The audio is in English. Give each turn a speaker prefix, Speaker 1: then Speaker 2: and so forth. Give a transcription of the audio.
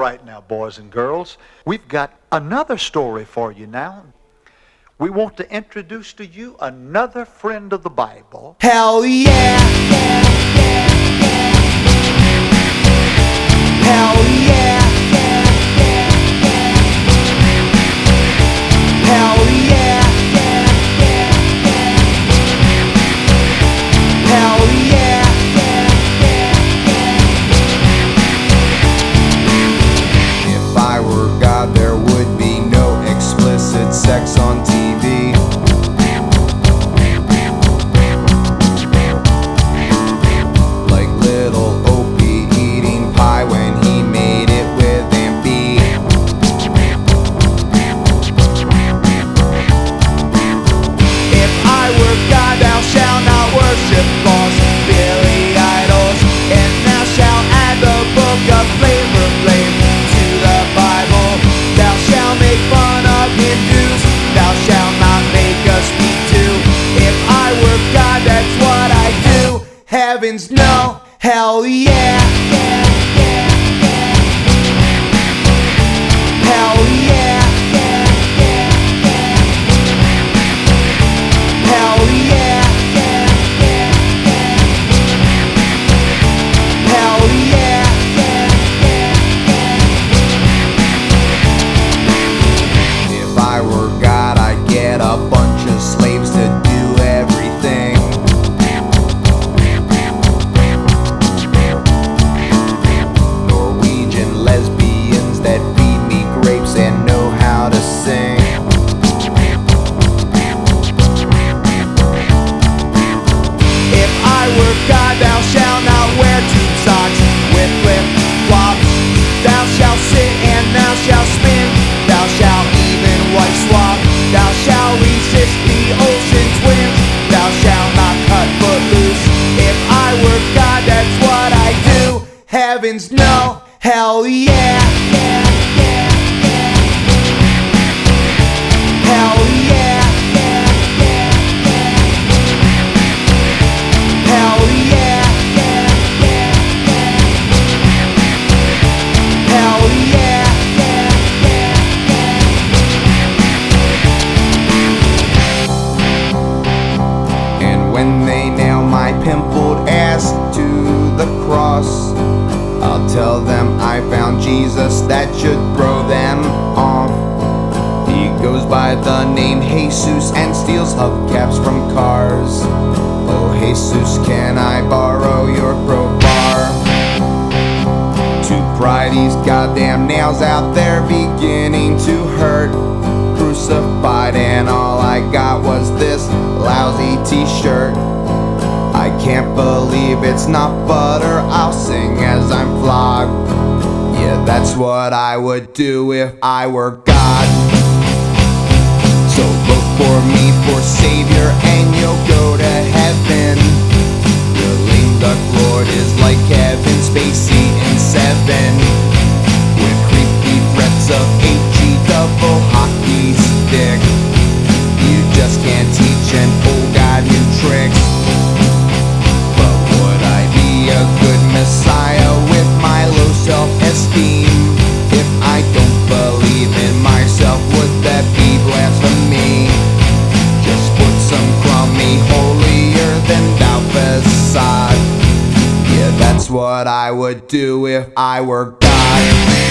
Speaker 1: right now, boys and girls. We've got another story for you now. We want to introduce to you another friend of the Bible.
Speaker 2: Hell yeah! Hell yeah! Hell yeah! Hell yeah! If I were God, there would be no explicit sex on TV. Like little Opie eating pie when he made it with Aunt B. If I were God, thou shalt not worship false Billy idols, and thou shalt add the book of Flavor Flav to the Bible. Thou shalt make fun of Hindus, thou shalt not make us speak to. If I were God, that's what I do. Heavens no, hell yeah. Hell yeah. Hell yeah. Hell yeah. If I were God, I'd get a bunch of slaves to do everything. Norwegian lesbians that feed me grapes and know how to sing. If I were God, thou shalt not wear tube socks with flip-flops. Thou shalt sit and thou shalt spin. Thou shalt even white swap. Thou shalt resist the ocean's winds. Thou shalt not cut foot loose. If I were God, that's what I do. Heavens no, hell yeah. Hell yeah. Hell yeah. Hell yeah. And when they nail my pimpled ass to the cross, I'll tell them I found Jesus that should throw them off. He goes by the name Jesus and steals hubcaps from cars. Oh Jesus, can I borrow your crowbar to pry these goddamn nails out there beginning to hurt? Crucified and all I got was this lousy t-shirt. I can't believe it's not butter, I'll sing as I'm flogged. Yeah, that's what I would do if I were God. So look for me for Savior and you'll go to heaven. Your lame duck Lord is like Kevin Spacey in Seven, with creepy threats of HE double hockey stick. You just can't teach an old guy new tricks. But would I be a good Messiah with my low self-esteem? If I don't believe in myself, would that be blasphemy? Just put some crummy holier than thou facade. Yeah, that's what I would do if I were God.